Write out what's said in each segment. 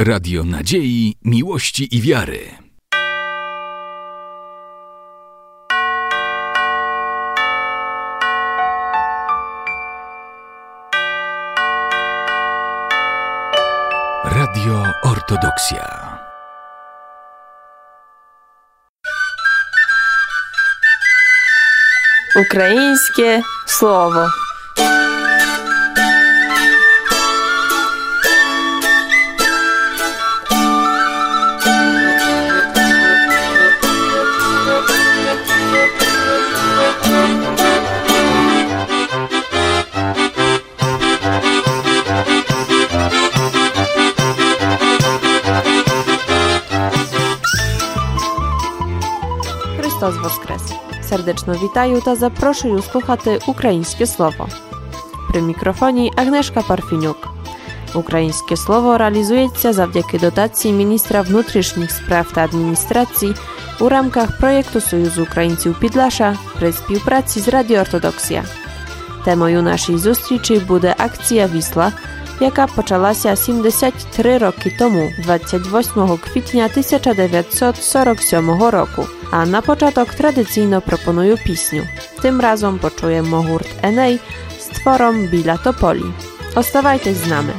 Radio nadziei, miłości i wiary. Radio Ortodoksja. Українське слово. Христос Воскрес! Сердечно вітаю та запрошую слухати українське слово. При мікрофоні Агнешка Парфінюк. Українське слово реалізується завдяки дотації міністра внутрішніх справ та адміністрації у рамках проєкту Союзу українців Підлаша при співпраці з Радіо Ортодоксія. Темою нашої зустрічі буде акція «Вісла», яка почалася 73 роки тому, 28 квітня 1947 року. A na początek tradycyjnie proponuję piśnię. Tym razem poczujemy gurt Enej z tworą Billa Topoli. Ostawajcie z nami.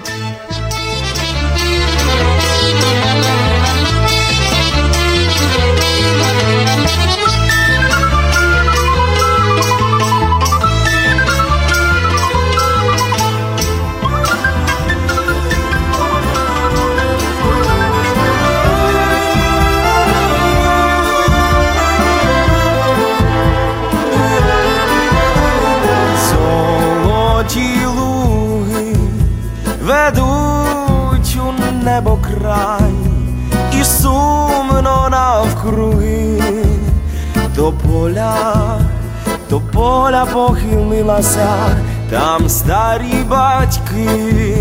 Ведуть у небо край і сумно навкруги до поля похилилася, там старі батьки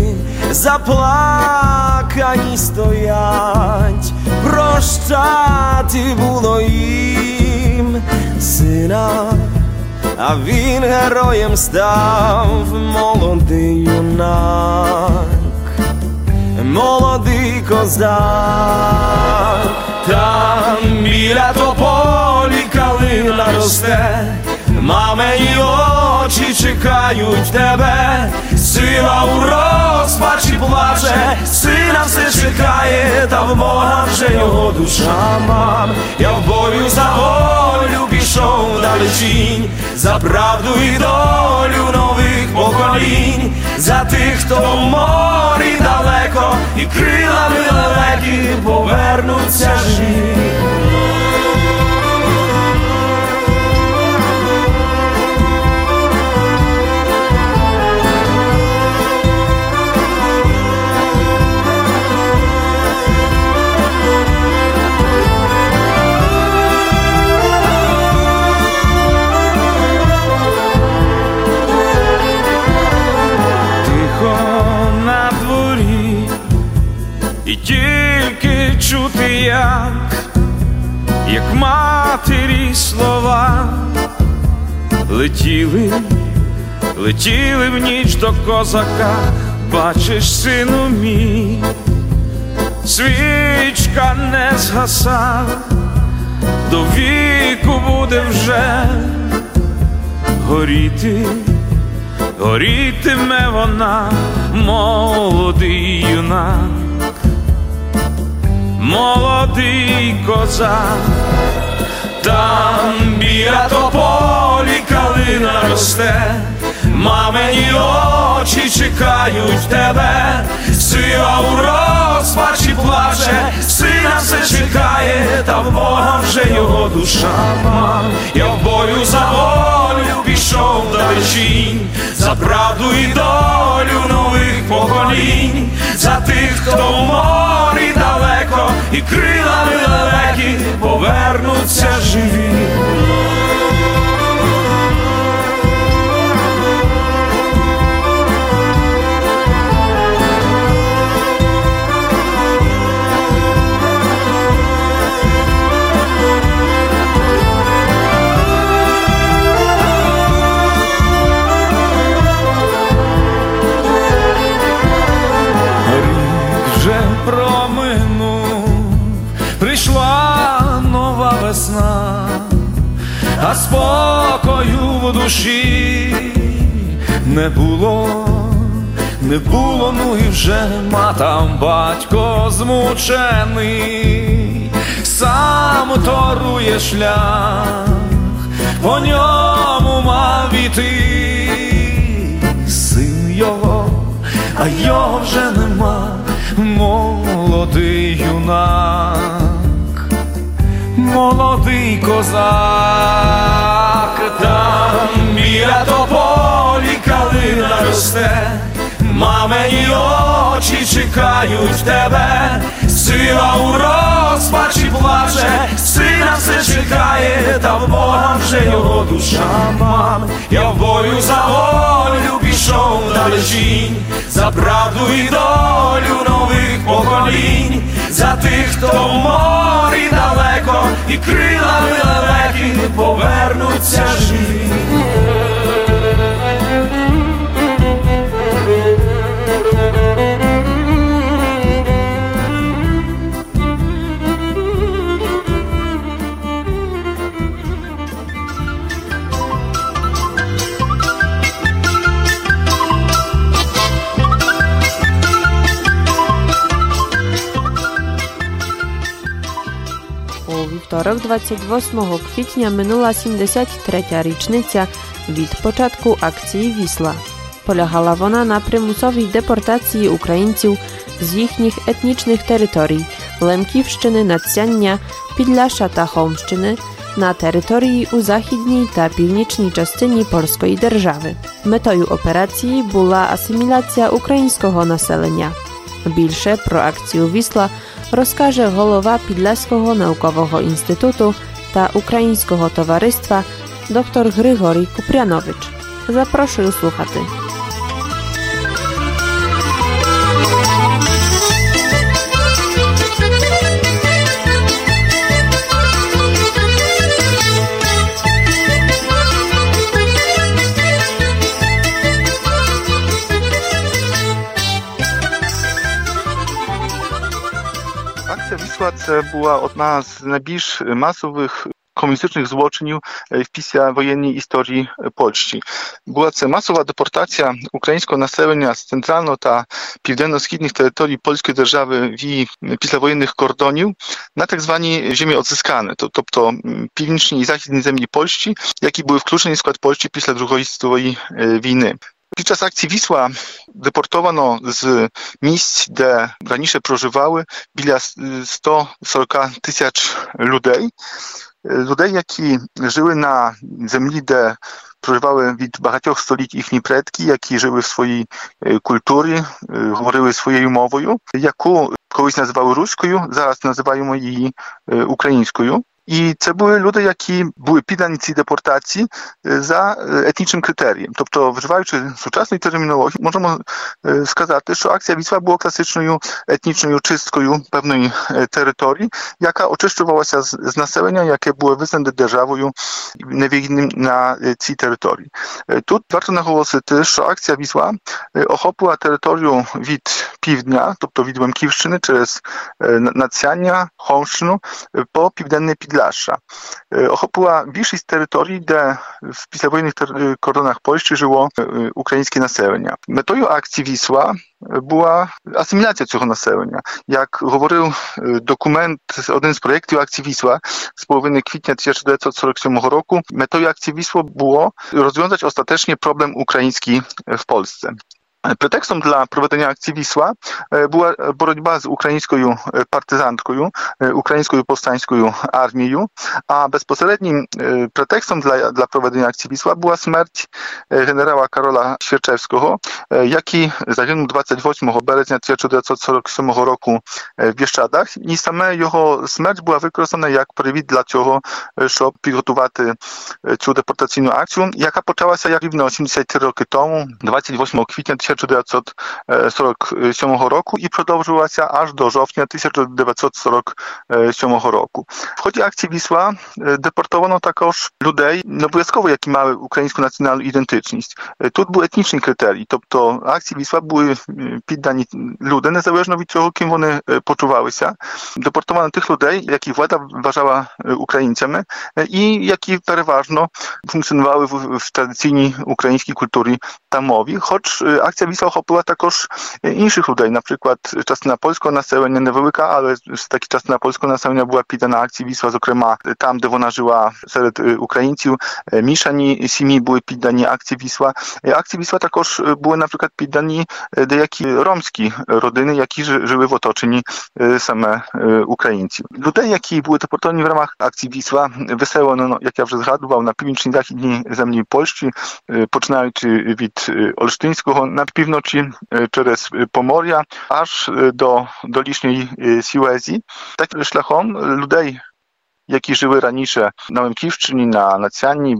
заплакані стоять, прощати було їм сина, а він героєм став, молодий юнак, молодий козак. Там біля тополі калина росте, мамині очі чекають тебе, сила у розпачі плаче, сина все чекає, та в Бога вже його душа. Мам, я в бою за волю пішов далечінь, за правду і долю нових поколінь, за тих, хто в морі далеко і крилами лелеки повернуться живі. І тільки чути, як матері слова летіли в ніч до козака. Бачиш, сину мій, свічка не згаса, до віку буде вже горітиме вона, молодий юнак, молодий козак. Там біля тополі калина росте, мамині очі чекають тебе, сила у розпачі плаче, сина все чекає, та в Бога вже його душа. Мам, я в бою за волю пішов далечінь, за правду і долю нових поколінь, за тих, хто в морі далеко і крилами лелеки повернуться живі. вже промив. а спокою в душі не було, ну і вже там батько змучений, сам торує шлях, по ньому мав іти син його, а його вже нема, молодий юнак, молодий козак. Там біля тополі калина росте, мамині очі чекають тебе, сила у розпачі плаче, сина все чекає, та в Бога вже його душа. Мам, я в бою за волю пішов далечінь, за правду і долю нових поколінь, за тих, хто в морі далеко і крилами лелеки повернуться живі. У вівторок, 28 квітня, минула 73-я річниця від початку акції «Вісла». Полягала вона на примусовій депортації українців з їхніх етнічних територій – Лемківщини, Надсяння, Підляшша та Холмщини – на території у західній та північній частині польської держави. Метою операції була асиміляція українського населення. Більше про акцію «Вісла» розкаже голова Підляського наукового інституту та Українського товариства доктор Григорій Купрянович. Запрошую слухати. Акція «Вісла» – це була одна з найбільш масових комуністичних злочинів в післявоєнній історії Польщі. Була це масова депортація українського населення з центрального та південно-східних територій польської держави в її післявоєнних кордонів на так звані землі odzyskane, тобто північні і західні землі Польщі, які були включені в склад Польщі після Другої світової війни. Під час акції «Вісла» депортовано з місць, де раніше проживали, біля 140 тисяч людей. Людей, які жили на землі, де проживали від багатьох століть їхні предки, які жили в своїй культурі, говорили своєю мовою, яку колись називали руською, зараз називаємо її українською. І це були люди, які були піддані цій депортації за етнічним критерієм. Тобто, вживаючи сучасної термінології, можемо сказати, що акція «Вісла» була класичною етнічною чисткою певної території, яка очищувалася з населення, яке було визнане державою невільним на цій території. Тут варто наголосити, що акція «Вісла» охопила територію від півдня, тобто від Лемківщини через Надсяння, Холмщину по південне Підляшша. Охопила більшість територій, де в післявоєнних кордонах Польщі жило українське населення. Метою акції «Вісла» була асиміляція цього населення. Як говорив документ, один з проєктів акції «Вісла» з половини квітня 1947 року, метою акції «Вісла» було розв'язати остаточно проблем український в Польsce. Претекстом dla prowadzenia akcji Wisła była боротьба з українською партизанткою, українською повстанською армією, а безпосереднім претекстом для проведення акції Wisła була смерть генерала Karola Świerczewskiego, який загинув 28 березня 1947 року в Біeszczadach. І саме його смерть була використана як привід для цього, щоб підготувати цю депортаційну акцію, яка почалася як рівно 83 роки тому, 28 квітня 1947 roku i продовжувала аж до жовтня 1947 року. В ході акції Вісла депортовано також людей не обов'язково, які мали українську національну ідентичність. Тут був етнічний критерій, тобто акції Вісла були піддані люди, незалежно від того, ким вони почувалися. Депортовано тих людей, яких влада вважала українцями і які переважно функціонували в традиційній українській культурі та мові, хоч акція Вісла охопила також інших людей, наприклад, частина польського населення, невелика, але таки частина польського населення була піддана акції Вісла, зокрема там, де вона жила серед українців, мішані сім'ї були піддані акції Вісла. Акції Вісла також були, наприклад, піддані деякі ромські родини, які жили в оточенні саме українців. Людей, які були депортовані в ramach акції Вісла, виселено, як я вже згадував, на північно-західній землі Польщі, починаючи від Olsztyńskiego na півночі, через Помор'я, аж до долішньої Сілезії. Таким шляхом людей, які жили раніше на Лемківщині, на Нацянні,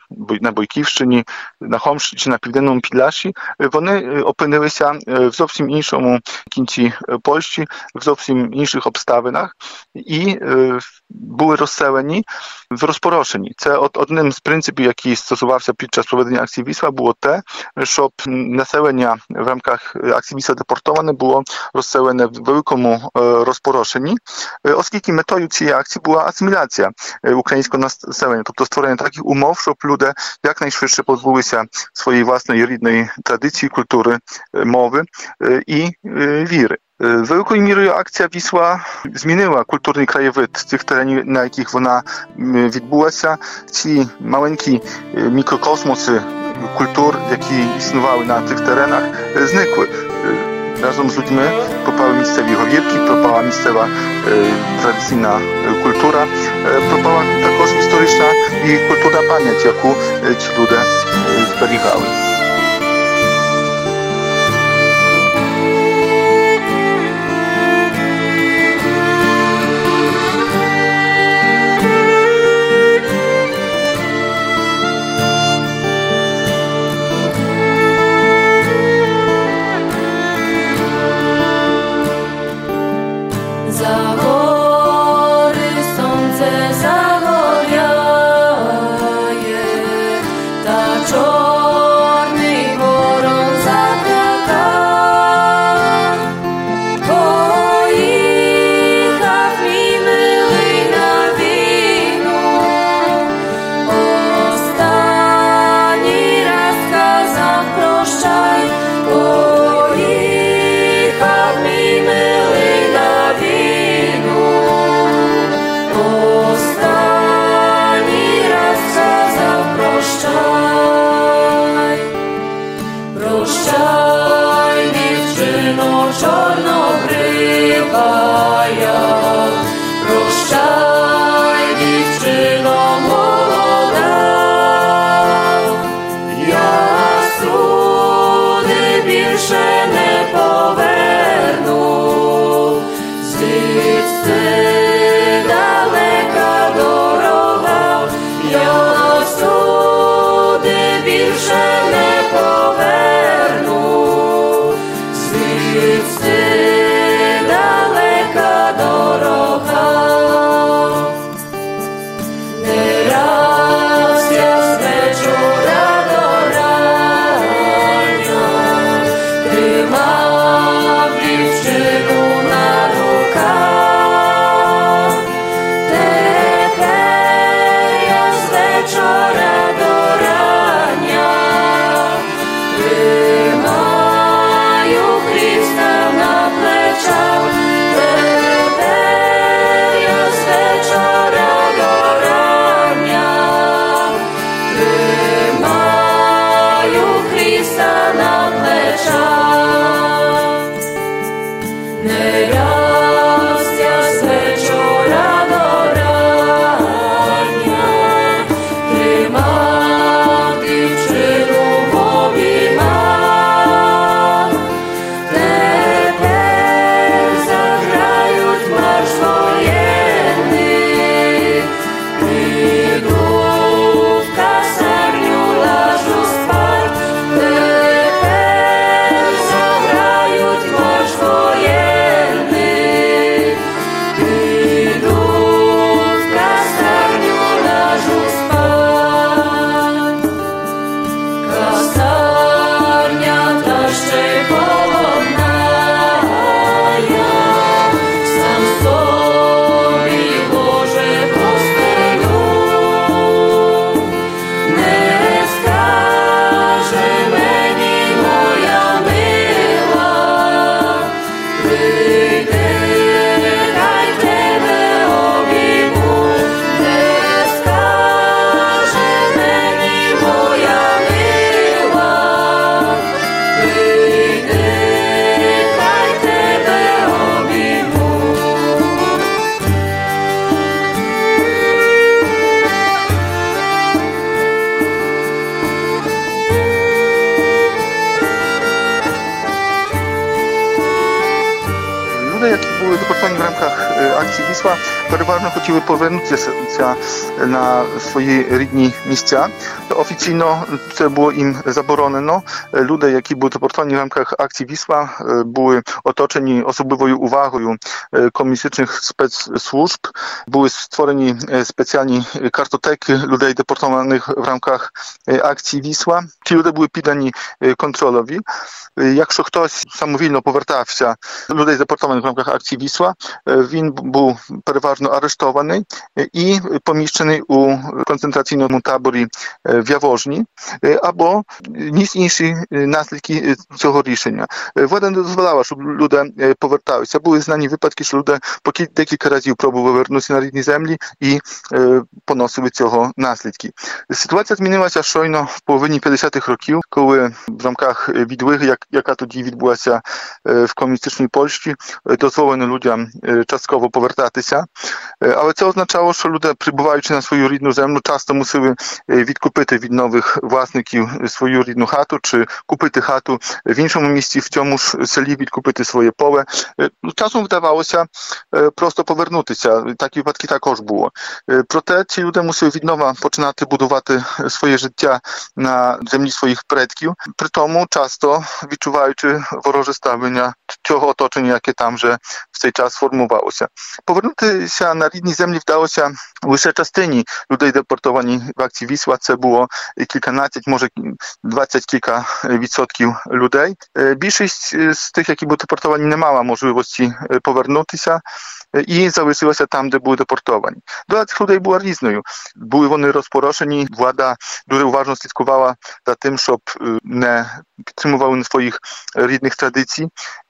на Бойківщині, на Хомщині чи на Південному Підляшші, вони опинилися в зовсім іншому кінці Польщі, в зовсім інших обставинах і були розселені в розпорошенні. Це одним з принципів, який стосувався під час проведення акції Вісла, було те, щоб населення в рамках акції Вісла депортоване було розселене в великому розпорошенні, оскільки метою цієї акції була асиміляція українського населення, тобто створення таких умов, щоб люди якнайшвидше позбулися своєї власної рідної традиції, культури, мови і віри. Великою мірою акція Вісла змінила культурний краєвид цих теренів, на яких вона відбулася. Ці маленькі мікрокосмоси культур, які існували на цих теренах, зникли. Разом з людьми пропали місцеві говірки, пропала місцева традиційна культура, пропала також історична і культурна пам'ять, яку ці люди зберігали. Ta czorna deportowani w ramkach akcji Wisła переважно хотіли повернутися на свої рідні місця. Офіційно це було їм заборонено. Люди, які були депортовані в рамках акції Wisła, були оточені особливою увагою комуністичних спецслужб. Були створені спеціальні картотеки людей, депортованих в рамках акції Wisła. Ті люди були піддані контролеві. Якщо хтось самовільно повертався людей, депортованих в рамках акції Wisła, він був переважно арештований і поміщений у концентраційному таборі в Яворжні, або ніс інші наслідки цього рішення. Влада не дозволяла, щоб люди поверталися. Були знані випадки, що люди по декілька разів пробували повернутися на рідні землі і поносили цього наслідки. Ситуація змінилася щойно в половині 50-х років, коли в рамках відлиги, яка тоді відбулася в комуністичній Польщі, дозволено людям частково повертатися. Але це означало, що люди, прибуваючи на свою рідну землю, часто мусили відкупити від нових власників свою рідну хату чи купити хату в іншому місці, в цьому ж селі відкупити своє поле. Часом вдавалося просто повернутися. Такі випадки також було. Проте ці люди мусили відново починати будувати своє життя на землі своїх предків, при тому часто відчуваючи вороже ставлення цього оточення, яке там вже в цей час формувалося. Повернутися на рідні землі вдалося лише частині людей, депортовані в акції Wisła. Це було кільканадцять, може 20 кілька відсотків людей. Більшість з тих, які були депортовані, не мала можливості повернутися і залишилася там, де були депортовані. Доля цих людей була різною. Були вони розпорошені, влада дуже уважно слідкувала за тим, щоб не підтримували своїх рідних традицій.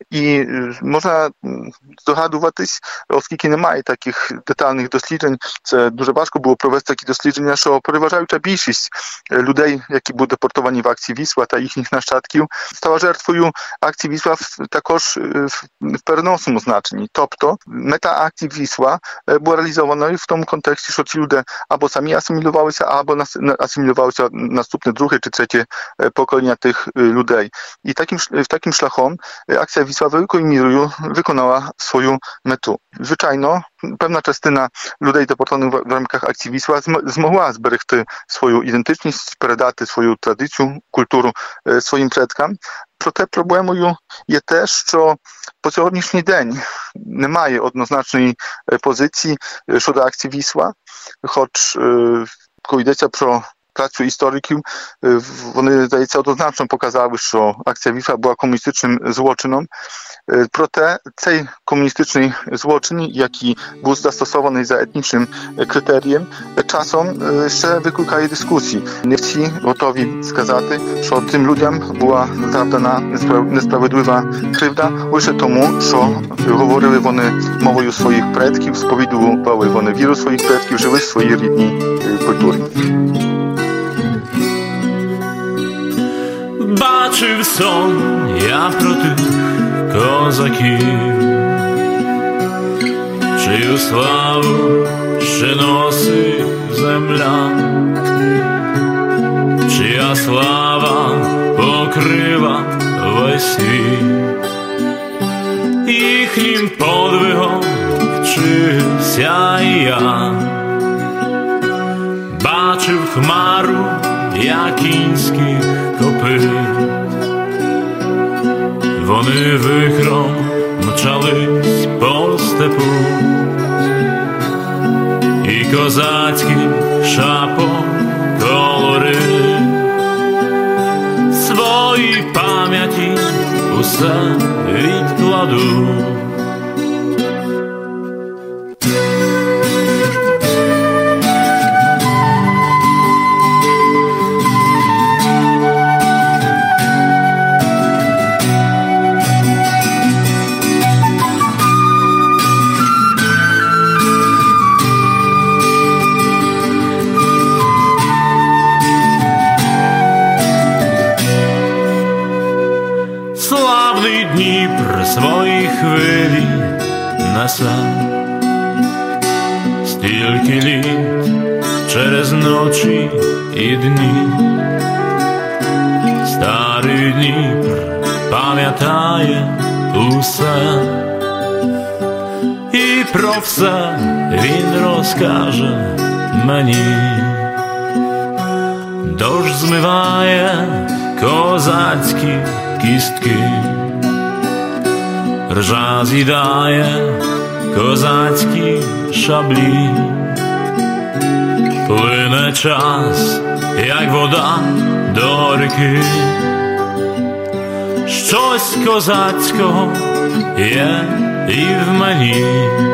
І можна здогадуватись, оскільки немає таких детальних досліджень, це дуже важко було провести такі дослідження, що переважаюча більшість людей, які були депортовані в акції Wisła та їхніх нащадків, стала жертвою акції Wisła також в переносному значенні. Тобто мета акції Wisła була реалізованою в тому контексті, що ці люди або самі асимілювалися, або асимілювалося наступне, друге чи третє покоління тих людей. І таким шляхом акція Wisła великою мірою виконала свою мету. Звичайно, певна частина людей, депортованих в рамках акції Wisła, змогла зберегти свою ідентичність, передати свою традицію, культуру своїм предкам. Проте проблемою є те, що по сьогоднішній день немає однозначної позиції щодо акції Wisła, хоч коли йдеться про працю істориків, вони, здається, однозначно показали, що акція Wisła була комуністичним злочином. Проте цей комуністичний злочин, який був застосований за етнічним критерієм, часом ще викликає дискусії. Не всі готові сказати, що цим людям була завдана несправедлива кривда лише тому, що говорили вони мовою своїх предків, сповідували вони віру своїх предків, жили в своїй рідній культурі. Бачив сон я про тих козаків, чию славу ще носить земля, чия слава покрила весь світ, їхнім подвигом вчився і я. Бачив хмару, як кінських копит, вони вихром мчались по степу, і козацький шапок колорит своїй пам'яті усе відкладу. Дніпр свої хвилі несе, стільки літ через ночі і дні. Старий Дніпр пам'ятає усе, про все він розкаже мені. Дощ змиває козацькі кістки, ржа з'їдає козацькі шаблі. Плине час, як вода до ріки, щось козацького є і в мені.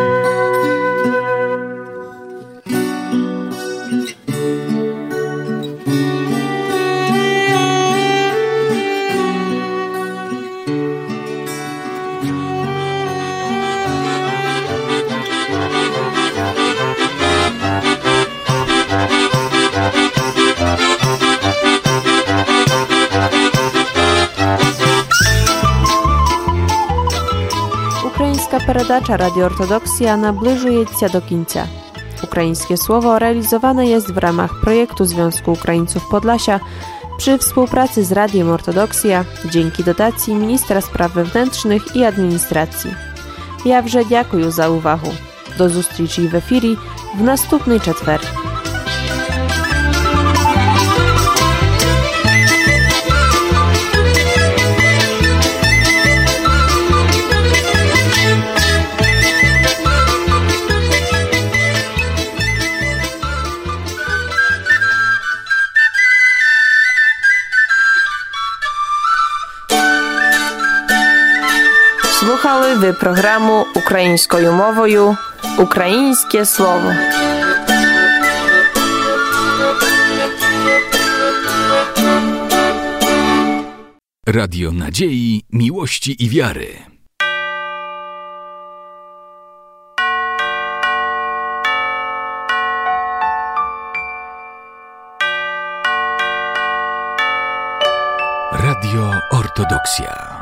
Українська передача Radio Ortodoksja nabliżuje do końca. Ukraińskie Słowo realizowane jest w ramach projektu Związku Ukraińców Podlasia przy współpracy z Radiem Ortodoksja dzięki dotacji Ministra Spraw Wewnętrznych i Administracji. Ja вже дякую за увагу. До зустрічі в ефірі в наступний четвер. Słuchali wy programu ukraińską mowою Українське слово. Radio Nadziei, Miłości i Wiary. Radio Ortodoksja.